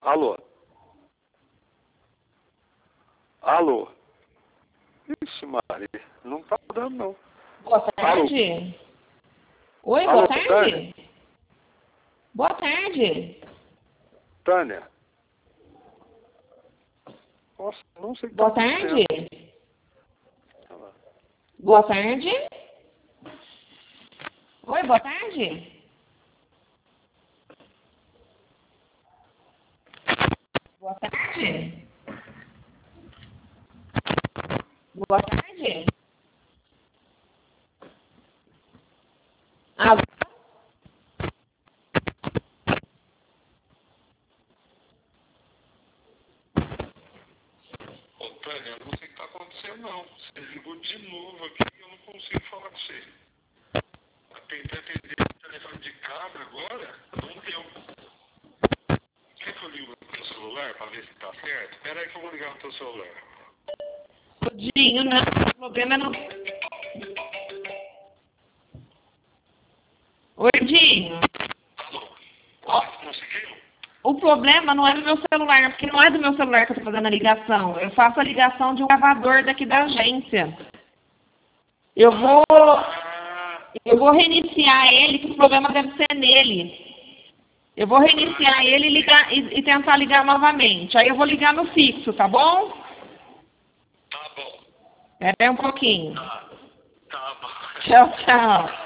Alô? Alô? Ixi, Maria, não tá dando, não. Boa tarde. Alô? Oi, Alô, boa tarde. Tânia? Boa tarde. Tânia? Nossa, não sei o que tá Boa tarde. acontecendo. Boa tarde. Oi, boa tarde. Boa tarde. Boa tarde. Alô? Ô, Tânia, eu não sei o que tá acontecendo, não. Você ligou de novo aqui e eu não consigo falar com você. Eu tentei atender o telefone de cabra agora, não deu. Quer que eu ligo no teu celular pra ver se tá certo? Espera aí que eu vou ligar no teu celular. Dinho, não. O problema não. Oi, Dinho. Ó, Conseguiu? o problema não é do meu celular, porque não é do meu celular que eu tô fazendo a ligação. Eu faço a ligação de um gravador daqui da agência. Eu vou, eu vou reiniciar ele, que o problema deve ser nele. Eu vou reiniciar ele e, ligar, e tentar ligar novamente. Aí eu vou ligar no fixo, tá bom? Tá bom. Espera aí um pouquinho. Tá bom. Tchau, tchau.